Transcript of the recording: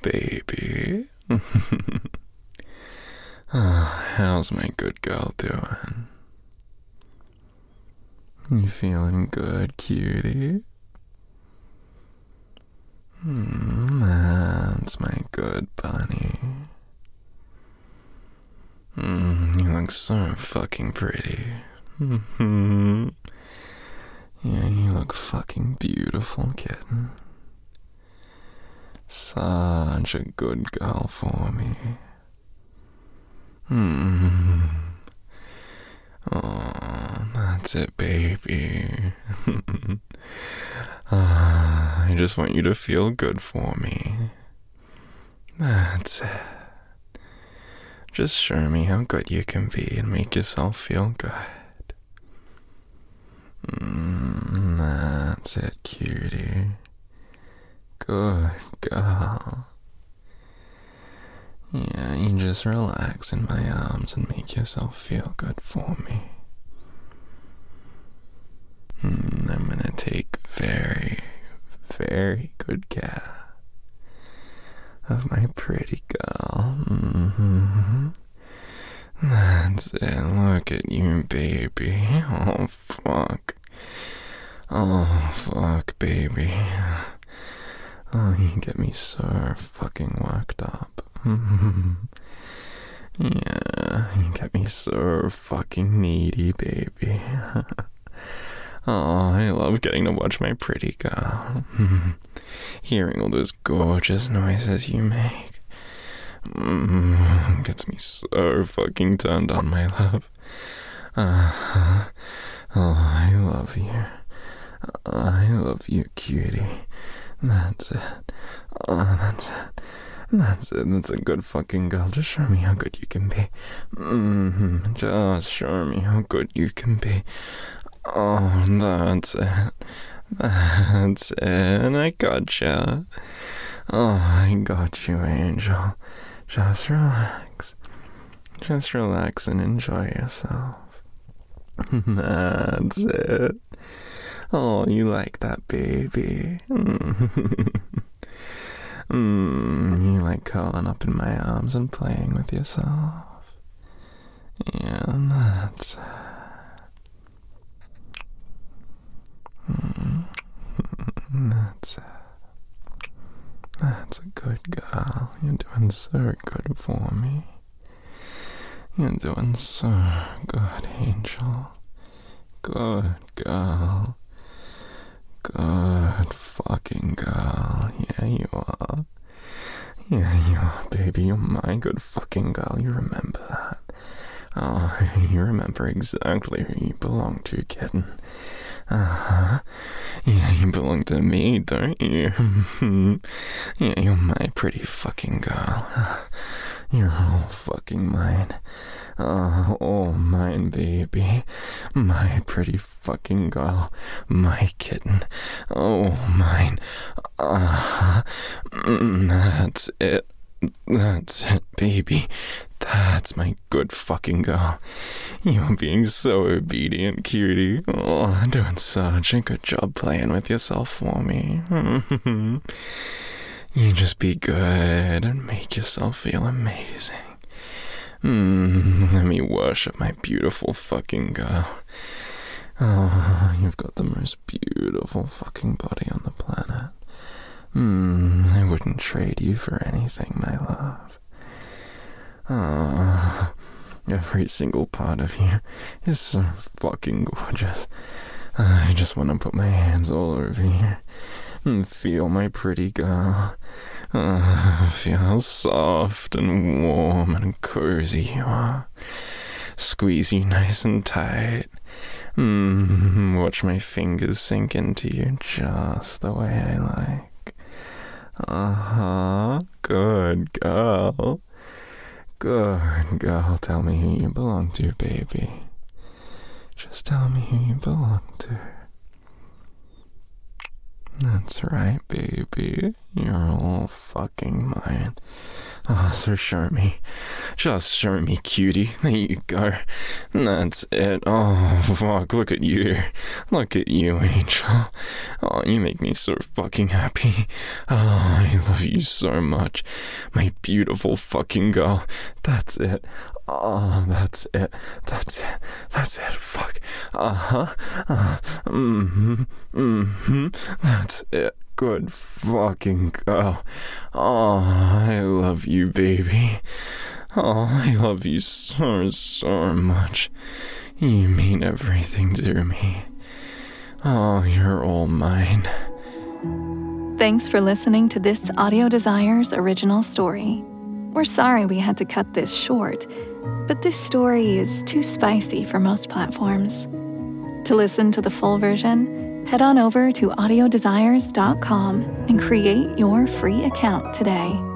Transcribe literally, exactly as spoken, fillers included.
baby. Oh, how's my good girl doing? You feeling good, cutie? Mm, that's my good bunny. Mm, you look so fucking pretty. Mm-hmm. Yeah, you look fucking beautiful, kitten. Such a good girl for me. Hmm. Oh, that's it, baby. uh, I just want you to feel good for me. That's it. Just show me how good you can be and make yourself feel good. Mm, that's it, cutie. Good girl. Yeah, you just relax in my arms and make yourself feel good for me. Mm, I'm gonna take very, very good care of my pretty girl. Mm-hmm. That's it. Look at you, baby. Oh, fuck. Oh, fuck, baby. Oh, you get me so fucking worked up. Yeah, you get me so fucking needy, baby. Oh, I love getting to watch my pretty girl. Hearing all those gorgeous noises you make. Mm, gets me so fucking turned on, my love. Uh, oh, I love you. I love you, cutie. That's it. Oh, that's it. That's it. That's a good fucking girl. Just show me how good you can be. Mm-hmm. Just show me how good you can be. Oh, that's it. That's it. And I gotcha. Oh, I got you, angel. Just relax. Just relax and enjoy yourself. That's it. Oh, you like that, baby. Mm. mm, you like curling up in my arms and playing with yourself. Yeah, that's it. Mm. That's it. That's a good girl. You're doing so good for me. You're doing so good, angel. Good girl. Good fucking girl. Yeah, you are. Yeah, you are, baby. You're my good fucking girl. You remember that. Oh, you remember exactly who you belong to, kitten. Uh-huh. Yeah, you belong to me, don't you? Yeah, you're my pretty fucking girl. You're all fucking mine. Oh, all mine, baby. My pretty fucking girl. My kitten. Oh, mine. Uh-huh. That's it. That's it, baby. That's my good fucking girl. You're being so obedient, cutie. Oh, doing such a good job playing with yourself for me. You just be good and make yourself feel amazing. Mm, let me worship my beautiful fucking girl. Oh, you've got the most beautiful fucking body on the planet. Hmm, I wouldn't trade you for anything, my love. Oh, every single part of you is so fucking gorgeous. I just want to put my hands all over you and feel my pretty girl. Oh, feel how soft and warm and cozy you are. Squeeze you nice and tight. Mm, watch my fingers sink into you just the way I like. Uh-huh. Good girl. Good girl. Tell me who you belong to, baby. Just tell me who you belong to. That's right, baby. You're all fucking mine. Oh, so show me. Just show me, cutie. There you go. That's it. Oh, fuck, look at you. Look at you, Angel. Oh, you make me so fucking happy. Oh, I love you so much. My beautiful fucking girl. That's it. Oh, that's it. That's it. That's it. Fuck. Uh-huh. Uh, mm-hmm. Mm-hmm. That's it. Good fucking girl. Oh, I love you, baby. Oh, I love you so, so much. You mean everything to me. Oh, you're all mine. Thanks for listening to this Audio Desires original story. We're sorry we had to cut this short, but this story is too spicy for most platforms. To listen to the full version, head on over to audio desires dot com and create your free account today.